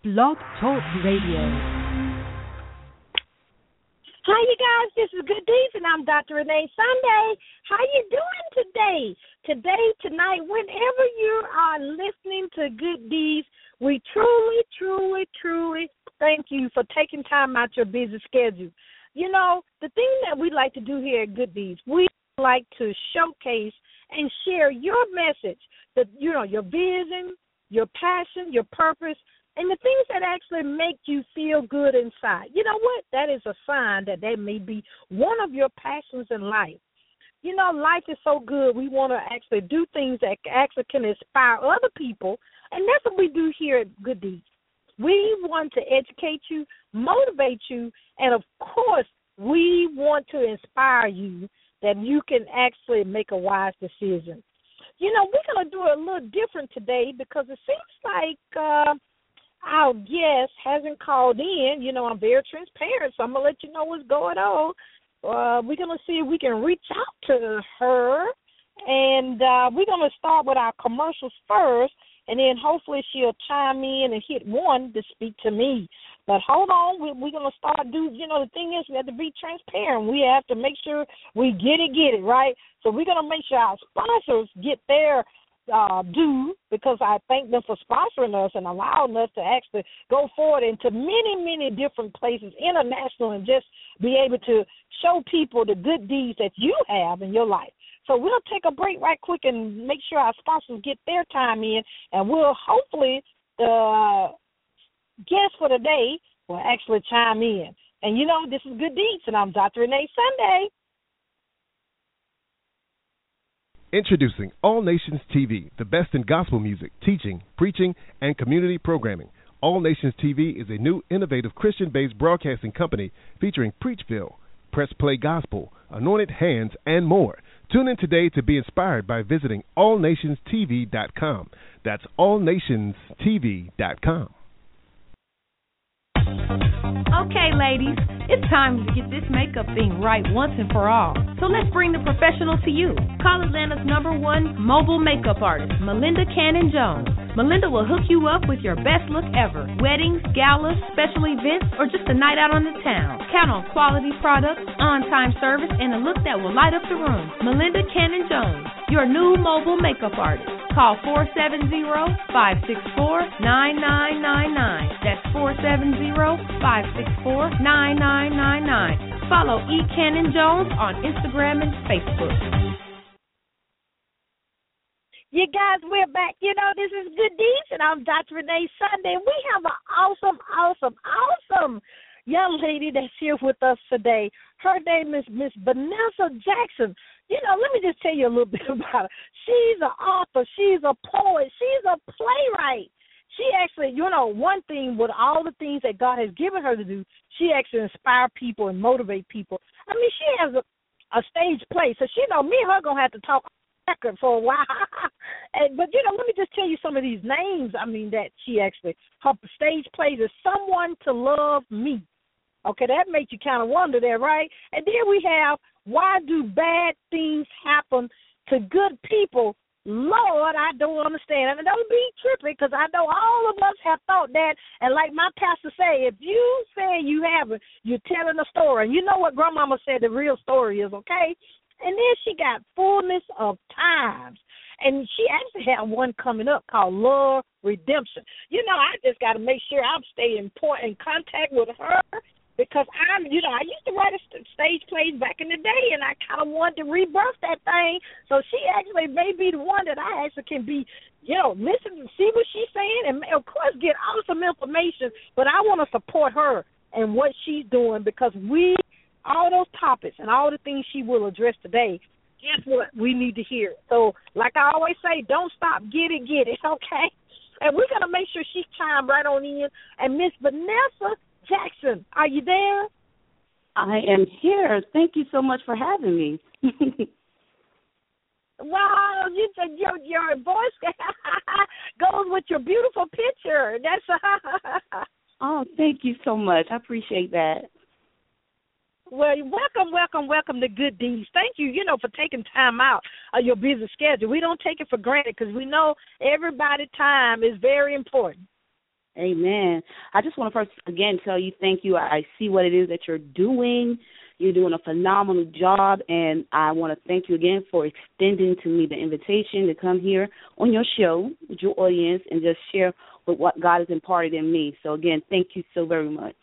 Blog Talk Radio. Hi, you guys. This is Good Deeds, and I'm Dr. Renee Sunday. How you doing today? Tonight, whenever you are listening to Good Deeds, we truly thank you for taking time out your busy schedule. You know, the thing that we like to do here at Good Deeds, we like to showcase and share your message, your vision, your passion, your purpose, and the things that actually make you feel good inside. You know what? That is a sign that may be one of your passions in life. You know, life is so good. We want to actually do things that actually can inspire other people, and that's what we do here at Good Deeds. We want to educate you, motivate you, and, of course, we want to inspire you that you can actually make a wise decision. You know, we're going to do it a little different today because it seems like our guest hasn't called in. You know, I'm very transparent, so I'm going to let you know what's going on. We're going to see if we can reach out to her, and we're going to start with our commercials first, and then hopefully she'll chime in and hit one to speak to me. But hold on, we're going to start the thing is we have to be transparent. We have to make sure we get it, right? So we're going to make sure our sponsors get their due, because I thank them for sponsoring us and allowing us to actually go forward into many different places, international, and just be able to show people the good deeds that you have in your life. So we'll take a break right quick and make sure our sponsors get their time in, and we'll hopefully guest for the day will actually chime in. And, you know, this is Good Deeds, and I'm Dr. Renee Sunday. Introducing All Nations TV, the best in gospel music, teaching, preaching, and community programming. All Nations TV is a new, innovative, Christian-based broadcasting company featuring Preachville, Press Play Gospel, Anointed Hands, and more. Tune in today to be inspired by visiting allnationstv.com. That's allnationstv.com. Okay, ladies, it's time to get this makeup thing right once and for all. So let's bring the professional to you. Call Atlanta's #1 mobile makeup artist, Melinda Cannon-Jones. Melinda will hook you up with your best look ever. Weddings, galas, special events, or just a night out on the town. Count on quality products, on-time service, and a look that will light up the room. Melinda Cannon-Jones, your new mobile makeup artist. Call 470-564-9999. That's 470-564-9999. Follow E. Cannon-Jones on Instagram and Facebook. You guys, we're back. You know, this is Good Deeds, and I'm Dr. Renee Sunday. We have an awesome young lady that's here with us today. Her name is Miss Vanessa Jackson. You know, let me just tell you a little bit about her. She's an author. She's a poet. She's a playwright. She actually, one thing with all the things that God has given her to do, she actually inspires people and motivate people. I mean, she has a stage play, so me and her going to have to talk record for a while. But, let me just tell you some of these names, that she actually, her stage plays is Someone to Love Me. Okay, that makes you kind of wonder there, right? And then we have Why Do Bad Things Happen to Good People? Lord, I don't understand. And don't be tripping, because I know all of us have thought that. And like my pastor say, if you say you haven't, you're telling a story. And you know what Grandmama said the real story is, okay? And then she got Fullness of Times. And she actually had one coming up called Love Redemption. I just got to make sure I'm staying in contact with her, because I used to write a stage plays back in the day, and I kind of wanted to rebirth that thing. So she actually may be the one that I actually can be, listen and see what she's saying, and, of course, get awesome information. But I want to support her and what she's doing, because all those topics and all the things she will address today, guess what? We need to hear it. So, like I always say, don't stop, get it, okay? And we're going to make sure she chimes right on in. And Miss Vanessa Jackson, are you there? I am here. Thank you so much for having me. Wow, your voice goes with your beautiful picture. That's Oh, thank you so much. I appreciate that. Well, welcome to Good Deeds. Thank you, for taking time out of your busy schedule. We don't take it for granted, because we know everybody's time is very important. Amen. I just want to first, again, tell you thank you. I see what it is that you're doing. You're doing a phenomenal job, and I want to thank you again for extending to me the invitation to come here on your show with your audience and just share with what God has imparted in me. So, again, thank you so very much.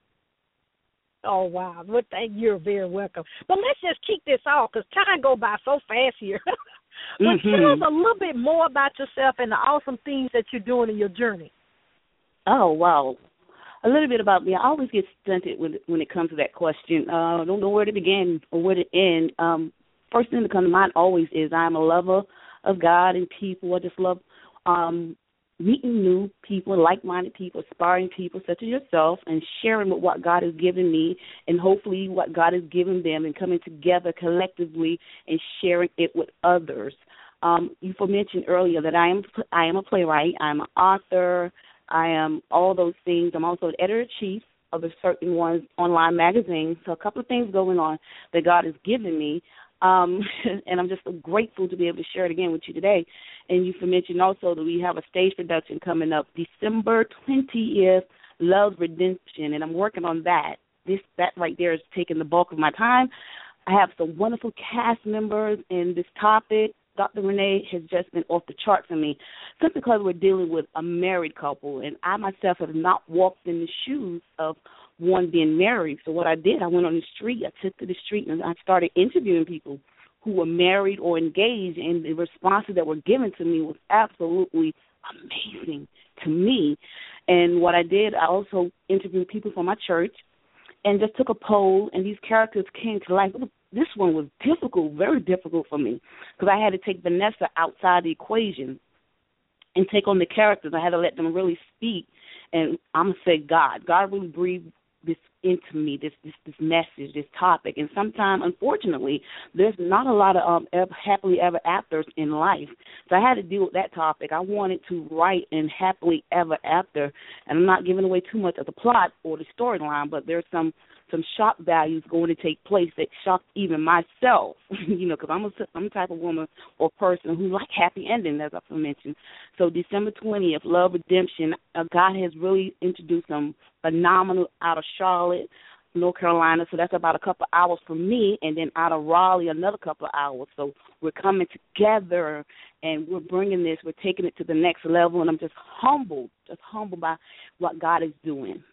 Oh, wow. Well, you're very welcome. But let's just kick this off because time goes by so fast here. But tell us a little bit more about yourself and the awesome things that you're doing in your journey. Oh, wow. A little bit about me. I always get stunted when it comes to that question. I don't know where to begin or where to end. First thing that comes to mind always is I'm a lover of God and people. I just love meeting new people, like-minded people, aspiring people such as yourself, and sharing with what God has given me and hopefully what God has given them and coming together collectively and sharing it with others. You mentioned earlier that I am a playwright. I'm an author. I am all those things. I'm also an editor-in-chief of a certain one's online magazine. So a couple of things going on that God has given me. And I'm just so grateful to be able to share it again with you today. And you mentioned also that we have a stage production coming up December 20th, Love Redemption, and I'm working on that. That right there is taking the bulk of my time. I have some wonderful cast members in this topic. Dr. Renee has just been off the charts for me simply because we're dealing with a married couple, and I myself have not walked in the shoes of one being married. So what I did, I went on the street, I took to the street, and I started interviewing people who were married or engaged, and the responses that were given to me was absolutely amazing to me. And what I did, I also interviewed people from my church and just took a poll, and these characters came to life. This one was difficult, very difficult for me, because I had to take Vanessa outside the equation and take on the characters. I had to let them really speak, and I'm going to say God. God really breathed this into me, this message, this topic. And sometimes, unfortunately, there's not a lot of happily ever afters in life. So I had to deal with that topic. I wanted to write in happily ever after, and I'm not giving away too much of the plot or the storyline, but there's some shock values going to take place that shocked even myself, because I'm the type of woman or person who like happy endings, as I mentioned. So December 20th, Love Redemption, God has really introduced some phenomenal out of Charlotte, North Carolina, so that's about a couple hours from me, and then out of Raleigh, another couple of hours. So we're coming together, and we're bringing this, we're taking it to the next level, and I'm just humbled by what God is doing.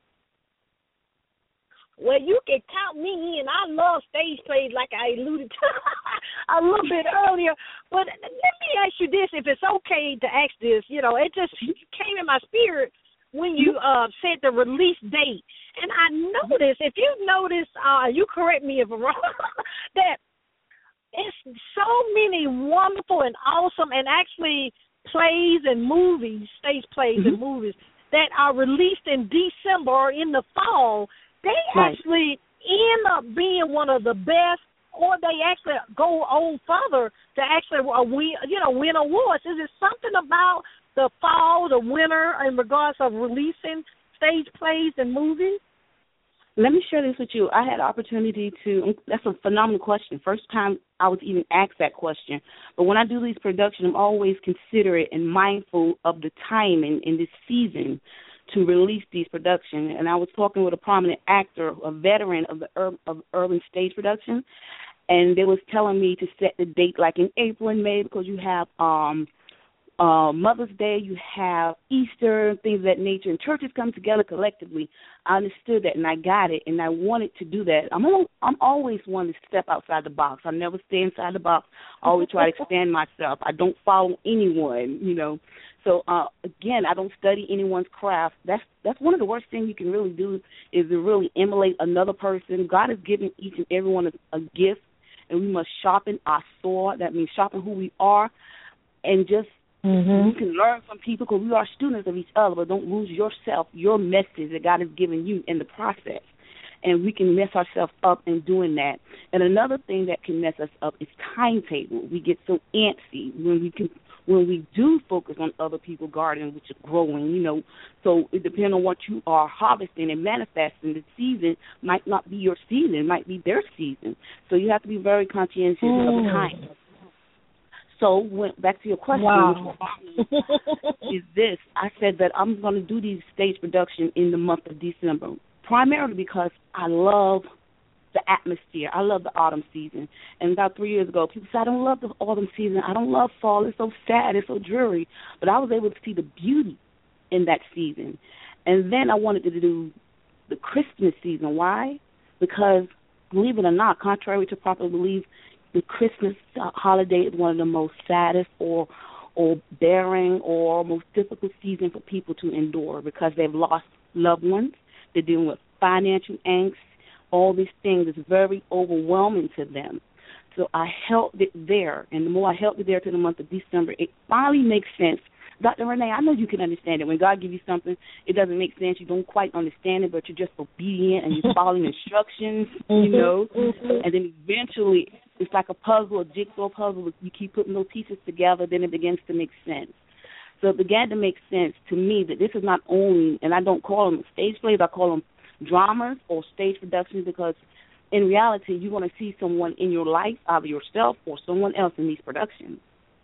Well, you can count me in. I love stage plays like I alluded to a little bit earlier. But let me ask you this, if it's okay to ask this. It just came in my spirit when you said the release date. And I noticed, if you notice, you correct me if I'm wrong, that it's so many wonderful and awesome and actually plays and movies, stage plays and movies, that are released in December or in the fall. They actually end up being one of the best, or they actually go on further to actually win awards. Is it something about the fall, the winter, in regards of releasing stage plays and movies? Let me share this with you. I had the opportunity that's a phenomenal question. First time I was even asked that question. But when I do these productions, I'm always considerate and mindful of the timing in this season to release these productions. And I was talking with a prominent actor, a veteran of the urban stage production, and they was telling me to set the date like in April and May because you have Mother's Day, you have Easter, things of that nature, and churches come together collectively. I understood that, and I got it, and I wanted to do that. I'm always one to step outside the box. I never stay inside the box. I always try to expand myself. I don't follow anyone, So, again, I don't study anyone's craft. That's one of the worst things you can really do is to really emulate another person. God has given each and every one a gift, and we must sharpen our sword. That means sharpen who we are, and just we can learn from people because we are students of each other, but don't lose yourself, your message that God has given you in the process. And we can mess ourselves up in doing that. And another thing that can mess us up is timetable. We get so antsy when we do focus on other people's garden, which is growing, So it depends on what you are harvesting and manifesting. The season might not be your season. It might be their season. So you have to be very conscientious of the time. So went back to your question, Wow. is this. I said that I'm going to do these stage production in the month of December, primarily because I love the atmosphere. I love the autumn season. And about 3 years ago, people said, I don't love the autumn season. I don't love fall. It's so sad. It's so dreary. But I was able to see the beauty in that season. And then I wanted to do the Christmas season. Why? Because, believe it or not, contrary to popular belief, the Christmas holiday is one of the most saddest or bearing or most difficult season for people to endure because they've lost loved ones. They're dealing with financial angst. All these things is very overwhelming to them. So I held it there, and the more I held it there to the month of December, it finally makes sense. Dr. Renee, I know you can understand it. When God gives you something, it doesn't make sense. You don't quite understand it, but you're just obedient and you're following instructions, you know. And then eventually it's like a puzzle, a jigsaw puzzle. You keep putting those pieces together, then it begins to make sense. So it began to make sense to me that this is not only, and I don't call them stage plays, I call them dramas or stage productions, because in reality you want to see someone in your life, either yourself or someone else in these productions.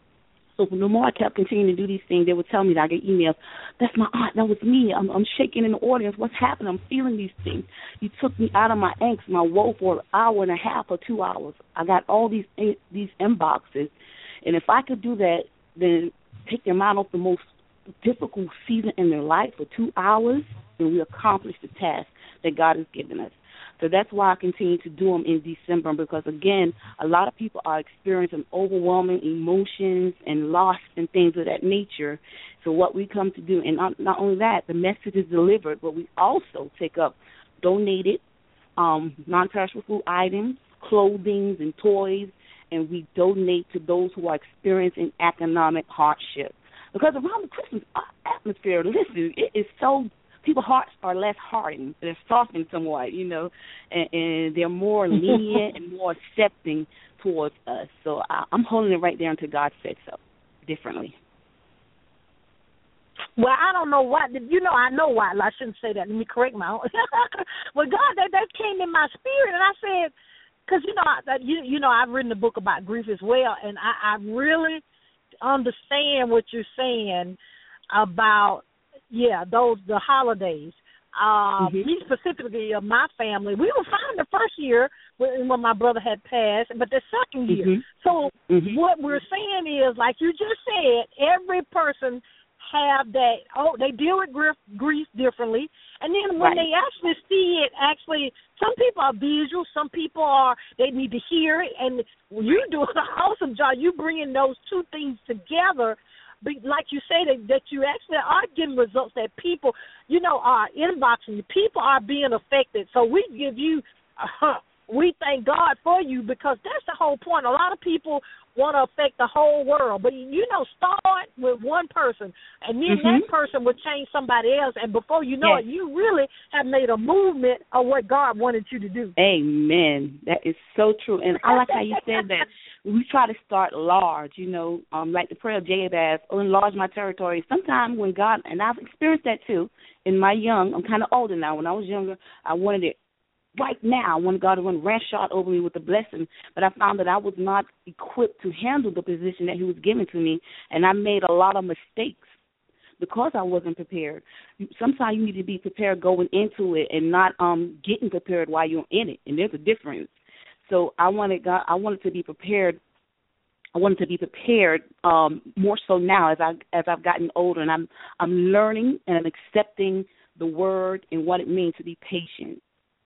So the more I kept continuing to do these things, they would tell me that I get emails, that's my aunt, that was me, I'm shaking in the audience, what's happening, I'm feeling these things. You took me out of my angst, my woe for an hour and a half or 2 hours. I got all these inboxes, and if I could do that, then take their mind off the most difficult season in their life for 2 hours, and we accomplish the task that God has given us. So that's why I continue to do them in December, because, again, a lot of people are experiencing overwhelming emotions and loss and things of that nature. So what we come to do, and not only that, the message is delivered, but we also take up donated non-perishable food items, clothing and toys, and we donate to those who are experiencing economic hardship. Because around the Christmas atmosphere, listen, it is so, people's hearts are less hardened. They're softened somewhat, you know, and they're more lenient and more accepting towards us. So I'm holding it right there until God said so, differently. Well, I don't know why. You know, I know why. I shouldn't say that. Let me correct my own. Well, God, that came in my spirit, and I said, because, you know, I've written a book about grief as well, and I really understand what you're saying about, the holidays. Me specifically of my family, we were fine the first year when my brother had passed, but the second year. So what we're saying is, like you just said, every person have that, they deal with grief differently. And then when they actually see it, some people are visual, some people they need to hear it. And you do an awesome job. You bringing those two things together. But like you say, that you actually are getting results that people, are inboxing you. People are being affected. So we give you, we thank God for you, because that's the whole point. A lot of people want to affect the whole world. But, start with one person, and then that person will change somebody else. And before you know it, you really have made a movement of what God wanted you to do. Amen. That is so true. And I like how you said that. We try to start large, like the prayer of Jabez, enlarge my territory. Sometimes when God, and I've experienced that too, in my young, I'm kind of older now. When I was younger, I wanted it right now. I wanted God to run ranshot over me with a blessing, but I found that I was not equipped to handle the position that he was giving to me, and I made a lot of mistakes because I wasn't prepared. Sometimes you need to be prepared going into it and not getting prepared while you're in it, and there's a difference. So I wanted to be prepared. I wanted to be prepared more so now as I've gotten older, and I'm learning and I'm accepting the word and what it means to be patient.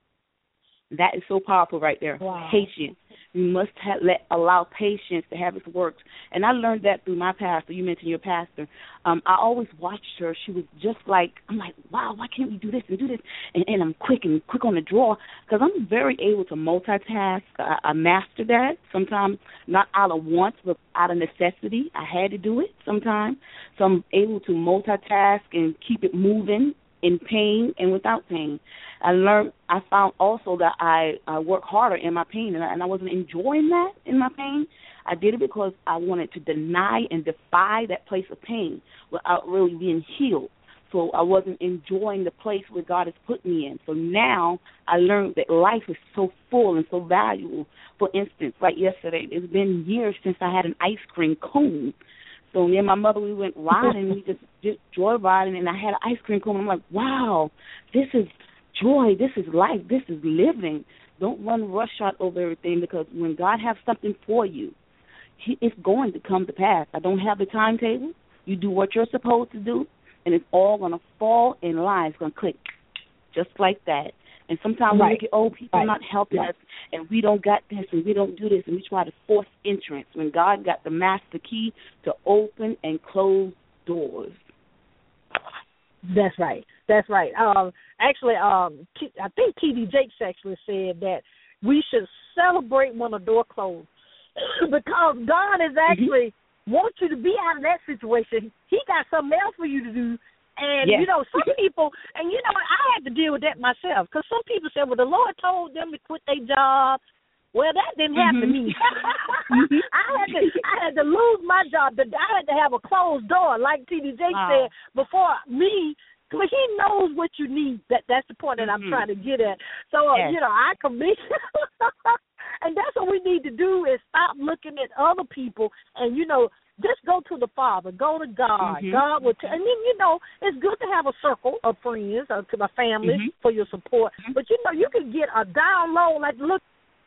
That is so powerful right there. Wow. Patience. You must allow patience to have its works. And I learned that through my pastor. You mentioned your pastor. I always watched her. She was just like, I'm like, wow, why can't we do this and do this? And I'm quick on the draw, because I'm very able to multitask. I master that sometimes, not out of want, but out of necessity. I had to do it sometimes. So I'm able to multitask and keep it moving in pain and without pain. I found also that I work harder in my pain, and I wasn't enjoying that in my pain. I did it because I wanted to deny and defy that place of pain without really being healed. So I wasn't enjoying the place where God has put me in. So now I learned that life is so full and so valuable. For instance, like yesterday, it's been years since I had an ice cream cone. So me and my mother, we went riding, we just joy riding, and I had an ice cream cone. I'm like, wow, this is joy, this is life, this is living. Don't run roughshod over everything, because when God has something for you, it's going to come to pass. I don't have the timetable. You do what you're supposed to do, and it's all going to fall in line. It's going to click just like that. And sometimes we look at old people not helping us, and we don't got this, and we don't do this, and we try to force entrance when God got the master key to open and close doors. That's right. That's right. Actually, I think T.D. Jakes actually said that we should celebrate when a door closed, because God is actually wants you to be out of that situation. He got something else for you to do. And, you know, some people, and, you know, I had to deal with that myself, because some people said, well, the Lord told them to quit their job. Well, that didn't happen to me. I had to lose my job. I had to have a closed door, like T.D. Jakes said, before me. But he knows what you need. That's the point that I'm trying to get at. So, you know, I commit. And that's what we need to do, is stop looking at other people and, you know, just go to the Father, go to God. God will and then, you know, it's good to have a circle of friends or to my family for your support. But, you know, you can get a download, like, look,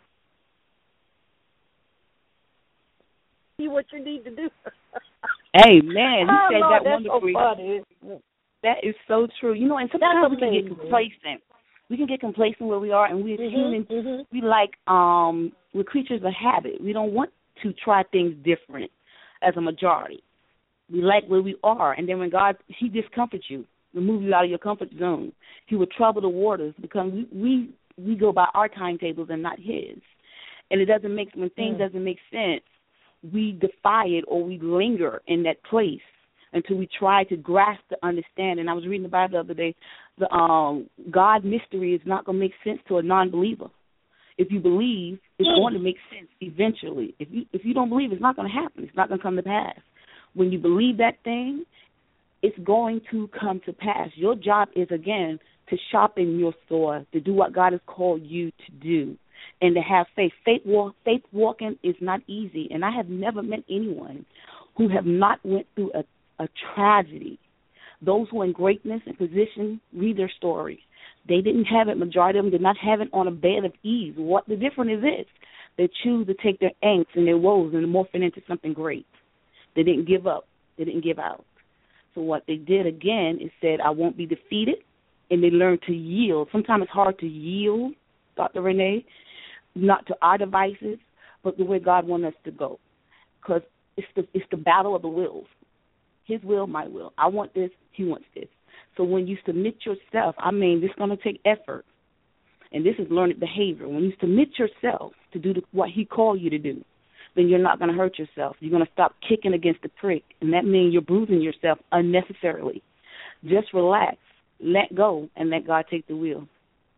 see what you need to do. Amen. He said that that's wonderfully. So funny. That is so true. You know, and sometimes we can get complacent. We can get complacent where we are, and we as humans, we like, we're creatures of habit. We don't want to try things different as a majority. We like where we are, and then when God, he discomforts you, remove you out of your comfort zone. He will trouble the waters, because we go by our timetables and not his. And it doesn't make, when things doesn't make sense, we defy it, or we linger in that place until we try to grasp the understanding. I was reading the Bible the other day. The God mystery is not going to make sense to a non-believer. If you believe, it's going to make sense eventually. If you don't believe, it's not going to happen. It's not going to come to pass. When you believe that thing, it's going to come to pass. Your job is, again, to shop in your store, to do what God has called you to do, and to have faith. Faith walking is not easy, and I have never met anyone who have not went through a tragedy. Those who are in greatness and position, read their stories. They didn't have it. Majority of them did not have it on a bed of ease. What the difference is this: they choose to take their angst and their woes and morph it into something great. They didn't give up. They didn't give out. So what they did, again, is said, I won't be defeated, and they learned to yield. Sometimes it's hard to yield, Dr. Renee, not to our devices, but the way God wants us to go, because it's the battle of the wills. His will, my will. I want this, he wants this. So when you submit yourself, I mean, this is going to take effort, and this is learned behavior. When you submit yourself to do what he called you to do, then you're not going to hurt yourself. You're going to stop kicking against the prick, and that means you're bruising yourself unnecessarily. Just relax, let go, and let God take the wheel.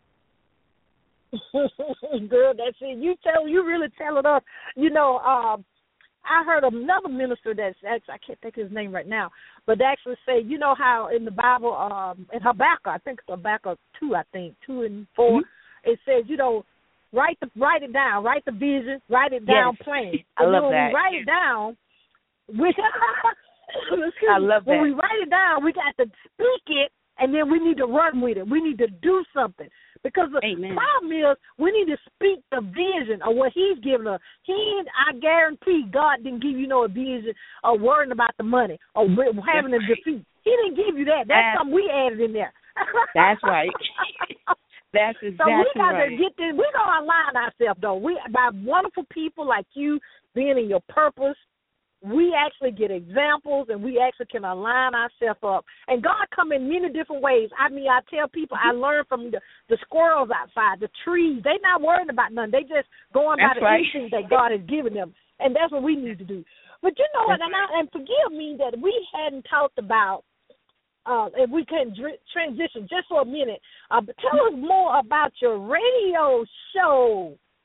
Girl, that's it. You really tell it up. You know, I heard another minister that's actually, I can't think of his name right now, but they actually say, you know how in the Bible, in Habakkuk, I think it's Habakkuk 2, 2 and 4, it says, you know, write it down, write the vision, write it down plain. I love when that. We write it down, I love that. When we write it down, we got to speak it, and then we need to run with it. We need to do something. Because the problem is we need to speak the vision of what he's given us. I guarantee God didn't give you no vision of worrying about the money or having a defeat. He didn't give you that. That's something we added in there. That's right. That's exactly right. So we got to get this. We're going to align ourselves, though. By wonderful people like you being in your purpose, we actually get examples, and we actually can align ourselves up. And God come in many different ways. I mean, I tell people I learned from the squirrels outside, the trees. They're not worrying about nothing. They just going by the instinct that God has given them. And that's what we need to do. But you know what, and forgive me that we hadn't talked about, if we can transition just for a minute, tell us more about your radio show.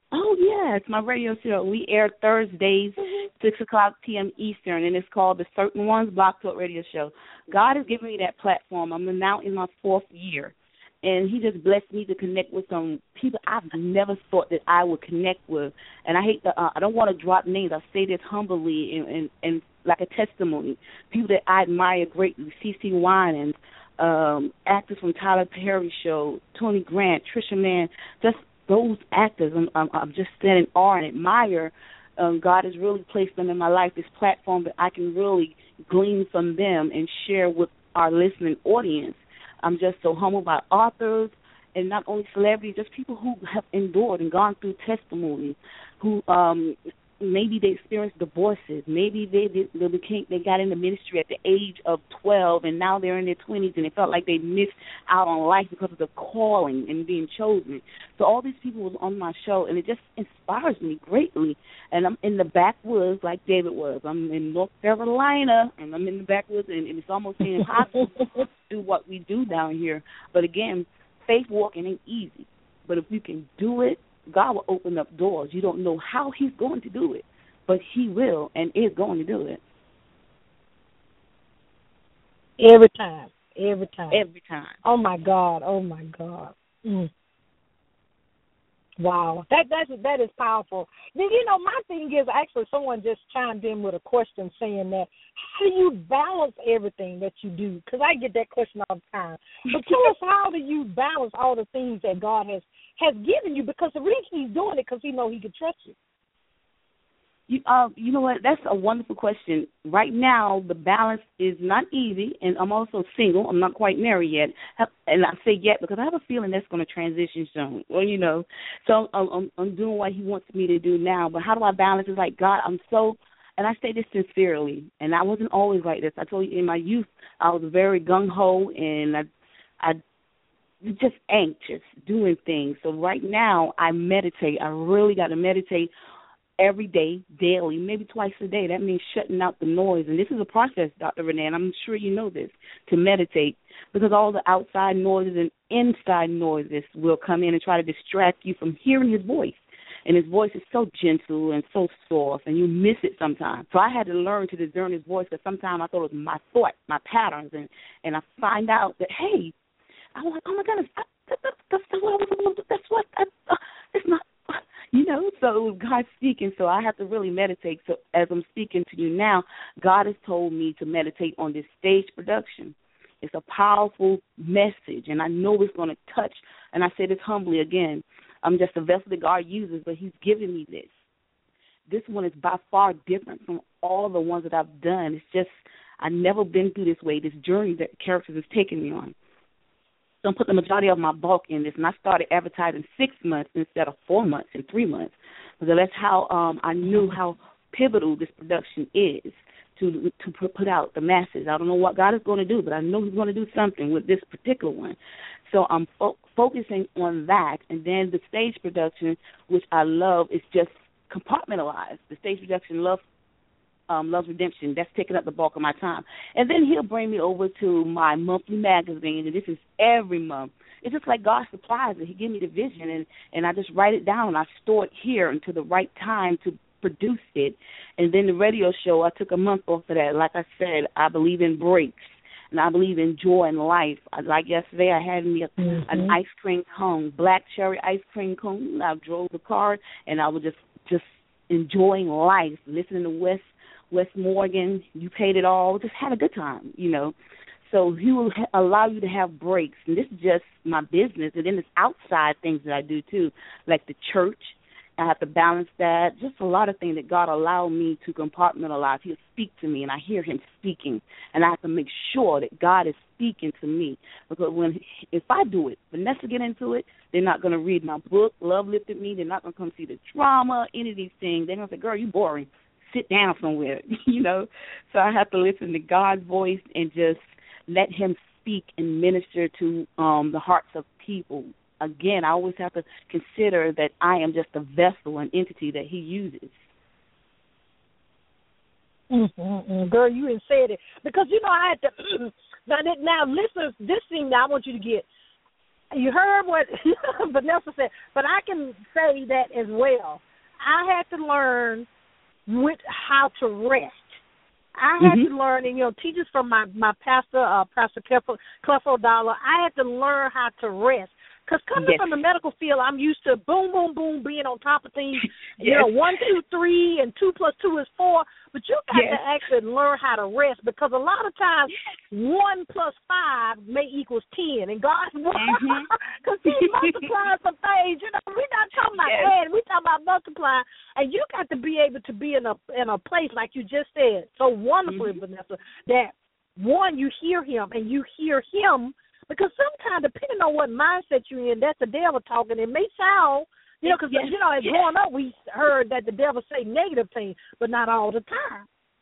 Oh, yes, my radio show. We air Thursdays, 6 o'clock p.m. Eastern, and it's called the Certain Ones Block Talk Radio Show. God has given me that platform. I'm now in my 4th year, and he just blessed me to connect with some people I've never thought that I would connect with. And I don't want to drop names. I say this humbly and like a testimony. People that I admire greatly, CeCe Winans, actors from Tyler Perry Show, Tony Grant, Trisha Mann, just those actors, I'm just standing in awe and admire. God has really placed them in my life, this platform that I can really glean from them and share with our listening audience. I'm just so humbled by authors and not only celebrities, just people who have endured and gone through testimonies, who maybe they experienced divorces, maybe they got into ministry at the age of 12 and now they're in their 20s and they felt like they missed out on life because of the calling and being chosen. So all these people was on my show, and it just inspires me greatly. And I'm in the backwoods like David was. I'm in North Carolina, and I'm in the backwoods, and it's almost impossible to do what we do down here. But again, faith walking ain't easy. But if you can do it, God will open up doors. You don't know how he's going to do it, but he will and is going to do it. Every time. Every time. Every time. Oh, my God. Oh, my God. Mm. Wow. That is powerful. Then, my thing is actually someone just chimed in with a question saying that, how do you balance everything that you do? Because I get that question all the time. But tell us, how do you balance all the things that God has given you? Because the reason he's doing it because he knows he can trust you. You know what? That's a wonderful question. Right now, the balance is not easy, and I'm also single. I'm not quite married yet. And I say yet because I have a feeling that's going to transition soon. Well, so I'm doing what he wants me to do now. But how do I balance? It's like, God, and I say this sincerely, and I wasn't always like this. I told you in my youth, I was very gung-ho, and I just anxious doing things. So right now, I meditate. I really got to meditate every day, daily, maybe twice a day. That means shutting out the noise. And this is a process, Dr. Renee, and I'm sure you know this, to meditate, because all the outside noises and inside noises will come in and try to distract you from hearing his voice. And his voice is so gentle and so soft, and you miss it sometimes. So I had to learn to discern his voice, because sometimes I thought it was my thought, my patterns, and I find out that, hey, I was like, oh, my goodness, that's what I was supposed to do. That's what, it's not. So God's speaking, so I have to really meditate. So as I'm speaking to you now, God has told me to meditate on this stage production. It's a powerful message, and I know it's going to touch, and I say this humbly again, I'm just a vessel that God uses, but he's given me this. This one is by far different from all the ones that I've done. It's just I've never been through this way, this journey that characters has taken me on. So I'm putting the majority of my bulk in this, and I started advertising 6 months instead of 4 months and 3 months, because that's how I knew how pivotal this production is to put out the masses. I don't know what God is going to do, but I know he's going to do something with this particular one. So I'm focusing on that, and then the stage production, which I love, is just compartmentalized. The stage production Love's Redemption, that's taking up the bulk of my time. And then he'll bring me over to my monthly magazine, and this is every month. It's just like God supplies it. He gives me the vision, and I just write it down, and I store it here until the right time to produce it. And then the radio show, I took a month off of that. Like I said, I believe in breaks, and I believe in joy in life. Like yesterday, I had me an ice cream cone, black cherry ice cream cone. I drove the car, and I was just enjoying life, listening to Wes Morgan, You Paid It All, just had a good time, So he will allow you to have breaks. And this is just my business. And then there's outside things that I do, too, like the church. I have to balance that. Just a lot of things that God allowed me to compartmentalize. He'll speak to me, and I hear him speaking. And I have to make sure that God is speaking to me. Because if I do it, Vanessa get into it, they're not going to read my book, Love Lifted Me. They're not going to come see the drama, any of these things. They're going to say, girl, you boring. Sit down somewhere, So I have to listen to God's voice and just let him speak and minister to the hearts of people. Again, I always have to consider that I am just a vessel, an entity that he uses. Girl, you ain't said it. Because, I had to, now listeners, this thing that I want you to get, You heard what Vanessa said, but I can say that as well. I had to learn how to rest. I had to learn, and teachers from my pastor, Pastor Clifford Dollar. I had to learn how to rest. Because coming from the medical field, I'm used to boom, boom, boom, being on top of things. 1, 2, 3, and 2 plus 2 is 4. But you got to actually learn how to rest, because a lot of times 1 plus 5 may equals 10, and God's because He multiplies some things. We're not talking about adding, we're talking about multiplying, and you got to be able to be in a place like you just said so wonderfully, Vanessa, that one, you hear Him, and you hear Him. Because sometimes, depending on what mindset you're in, that's the devil talking. It may sound, because, as growing up, we heard that the devil say negative things, but not all the time.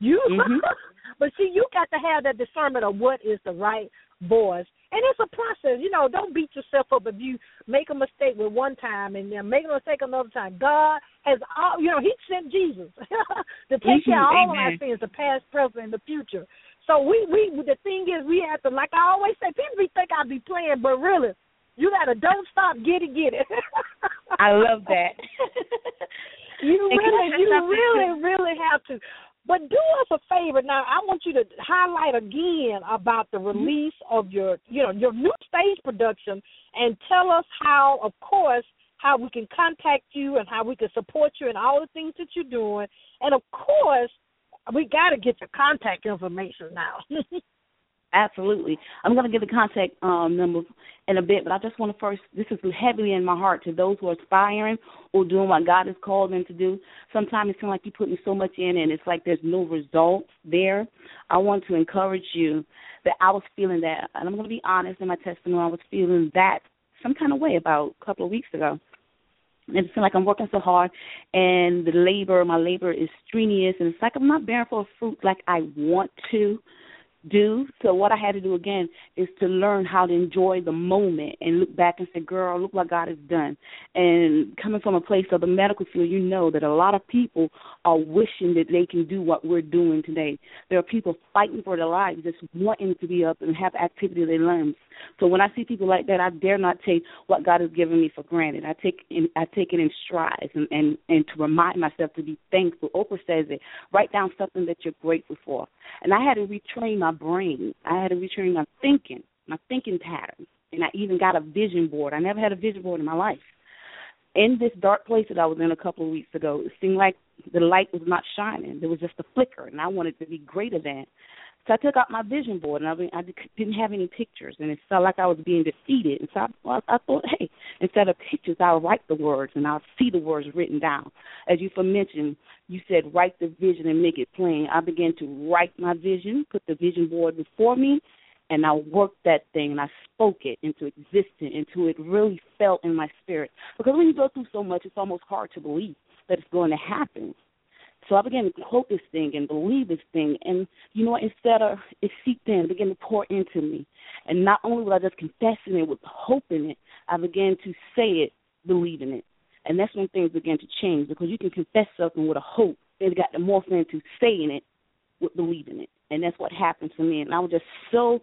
But see, you got to have that discernment of what is the right voice. And it's a process. Don't beat yourself up if you make a mistake with one time and then make a mistake another time. God has, He sent Jesus to take care of all of our sins, the past, present, and the future. So the thing is, we have to, like I always say, people think I be playing, but really, you got to don't stop, get it. I love that. You really have to. But do us a favor now. I want you to highlight again about the release of your new stage production, and tell us how we can contact you and how we can support you and all the things that you're doing. And of course, we got to get your contact information now. Absolutely. I'm going to give the contact number in a bit, but I just want to first, this is heavily in my heart to those who are aspiring or doing what God has called them to do. Sometimes it seems like you're putting so much in and it's like there's no results there. I want to encourage you that I was feeling that, and I'm going to be honest in my testimony, I was feeling that some kind of way about a couple of weeks ago. And it seems like I'm working so hard, and my labor is strenuous, and it's like I'm not bearing for fruit like I want to do. So what I had to do again is to learn how to enjoy the moment and look back and say, girl, look what God has done. And coming from a place of the medical field, you know that a lot of people are wishing that they can do what we're doing today. There are people fighting for their lives, just wanting to be up and have activity of their limbs. So when I see people like that, I dare not take what God has given me for granted. I take it in strides and to remind myself to be thankful. Oprah says it, write down something that you're grateful for. And I had to retrain my brain. I had to retrain my thinking patterns. And I even got a vision board. I never had a vision board in my life. In this dark place that I was in a couple of weeks ago, it seemed like the light was not shining. There was just a flicker, and I wanted to be greater than. So I took out my vision board, and I didn't have any pictures, and it felt like I was being defeated. And so I thought, hey, instead of pictures, I'll write the words, and I'll see the words written down. As you mentioned, you said write the vision and make it plain. I began to write my vision, put the vision board before me, and I worked that thing, and I spoke it into existence, until it really felt in my spirit. Because when you go through so much, it's almost hard to believe that it's going to happen. So I began to quote this thing and believe this thing. And, instead of it seeped in, it began to pour into me. And not only was I just confessing it with hope in it, I began to say it, believing it. And that's when things began to change, because you can confess something with a hope, and it got to morph into saying it with believing it. And that's what happened to me. And I was just so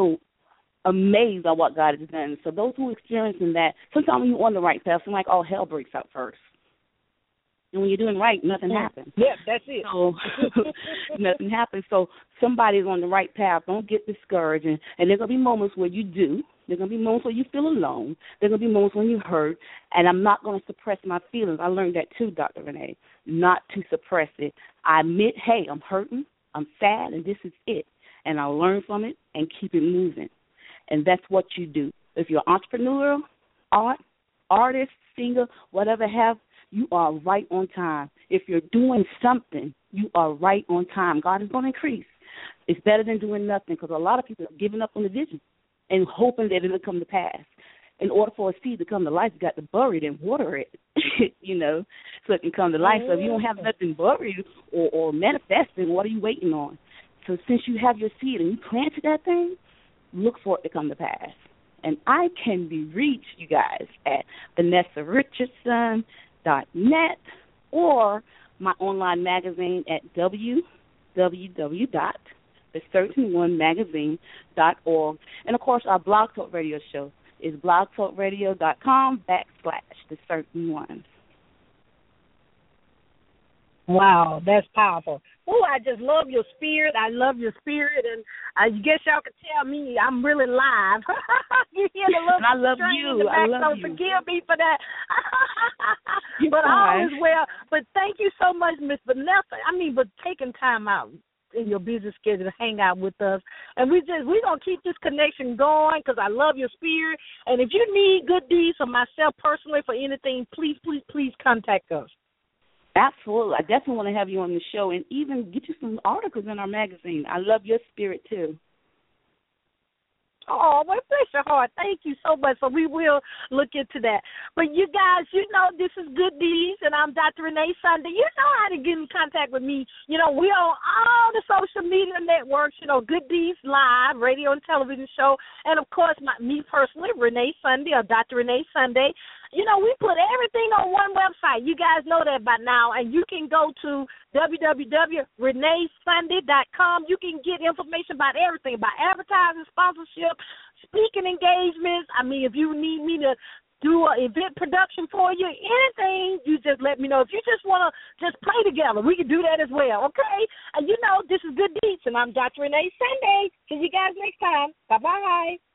amazed at what God has done. So those who are experiencing that, sometimes when you're on the right path, it's like all hell breaks out first. And when you're doing right, nothing happens. Yeah, that's it. So nothing happens. So somebody's on the right path. Don't get discouraged. And there are going to be moments where you do. There are going to be moments where you feel alone. There are going to be moments when you hurt. And I'm not going to suppress my feelings. I learned that too, Dr. Renee, not to suppress it. I admit, hey, I'm hurting, I'm sad, and this is it. And I'll learn from it and keep it moving. And that's what you do. If you're entrepreneurial, artist, singer, whatever you are right on time. If you're doing something, you are right on time. God is going to increase. It's better than doing nothing, because a lot of people are giving up on the vision and hoping that it'll come to pass. In order for a seed to come to life, you got to bury it and water it, so it can come to life. So if you don't have nothing buried or manifesting, what are you waiting on? So since you have your seed and you planted that thing, look for it to come to pass. And I can be reached, you guys, at VanessaRichardson.net or my online magazine at www.the13onemagazine.org. And, of course, our Blog Talk Radio show, is blogtalkradio.com/the certain ones. Wow, that's powerful. Oh, I just love your spirit. I love your spirit, and I guess y'all can tell me I'm really live. You hear the little I love string you. in the back, I love so you. forgive me for that. You're but fine. all is well. But thank you so much, Miss Vanessa. For taking time out in your busy schedule to hang out with us. And we're going to keep this connection going because I love your spirit. And if you need Good Deeds or myself personally for anything, please, please, please contact us. Absolutely. I definitely want to have you on the show and even get you some articles in our magazine. I love your spirit, too. Oh, well, bless your heart. Thank you so much. So we will look into that. But you guys, this is Good Deeds, and I'm Dr. Renee Sunday. You know how to get in contact with me. We're on all the social media networks, Good Deeds Live, radio and television show, and, of course, me personally, Renee Sunday or Dr. Renee Sunday. We put everything on one website. You guys know that by now, and you can go to www.reneesunday.com. You can get information about everything, about advertising, sponsorship, speaking engagements. If you need me to do an event production for you, anything, you just let me know. If you just want to just play together, we can do that as well, okay? And this is Good Deeds, and I'm Dr. Renee Sunday. See you guys next time. Bye-bye.